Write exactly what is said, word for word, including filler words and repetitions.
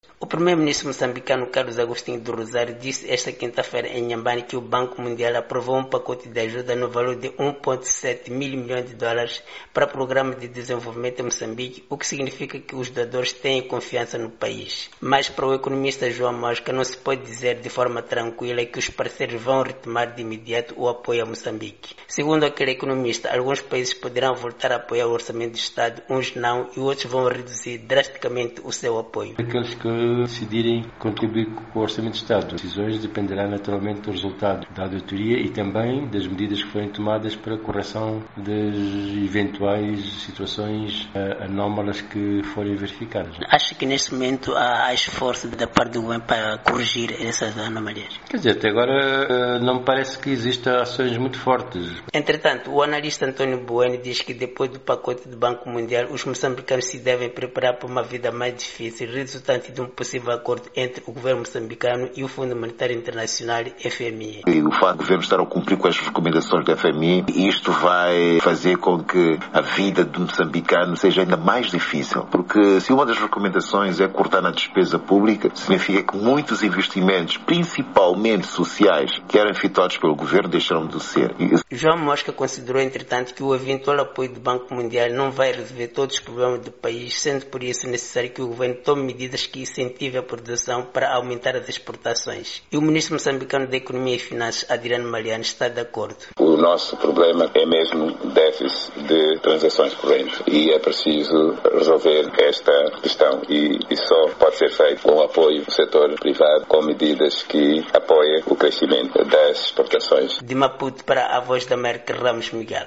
O primeiro-ministro moçambicano Carlos Agostinho do Rosário disse esta quinta-feira em Inhambane que o Banco Mundial aprovou um pacote de ajuda no valor de um vírgula sete mil milhões de dólares para o Programa de Desenvolvimento em Moçambique, o que significa que os doadores têm confiança no país. Mas para o economista João Mosca não se pode dizer de forma tranquila que os parceiros vão retomar de imediato o apoio a Moçambique. Segundo aquele economista, alguns países poderão voltar a apoiar o orçamento do Estado, uns não, e outros vão reduzir drasticamente o seu apoio. Aqueles que decidirem contribuir com o Orçamento de Estado. As decisões dependerão naturalmente do resultado da auditoria e também das medidas que forem tomadas para a correção das eventuais situações uh, anómalas que forem verificadas. Acha que neste momento há esforço da parte do governo para corrigir essas anomalias? Quer dizer, até agora uh, não me parece que existam ações muito fortes. Entretanto, o analista António Bueno diz que depois do pacote do Banco Mundial, os moçambicanos se devem preparar para uma vida mais difícil, resultante de um possível acordo entre o governo moçambicano e o Fundo Monetário Internacional, F M I. E o fato do governo estar a cumprir com as recomendações do F M I, isto vai fazer com que a vida do moçambicano seja ainda mais difícil, porque se uma das recomendações é cortar na despesa pública, significa que muitos investimentos, principalmente sociais, que eram efetuados pelo governo, deixaram de ser. E... João Mosca considerou, entretanto, que o eventual apoio do Banco Mundial não vai resolver todos os problemas do país, sendo por isso necessário que o governo tome medidas que incentive a produção para aumentar as exportações. E o ministro moçambicano da Economia e Finanças, Adriano Maliano, está de acordo. O nosso problema é mesmo déficit de transações correntes e é preciso resolver esta questão e isso só pode ser feito com o apoio do setor privado, com medidas que apoiem o crescimento das exportações. De Maputo para a Voz da América, Ramos Miguel.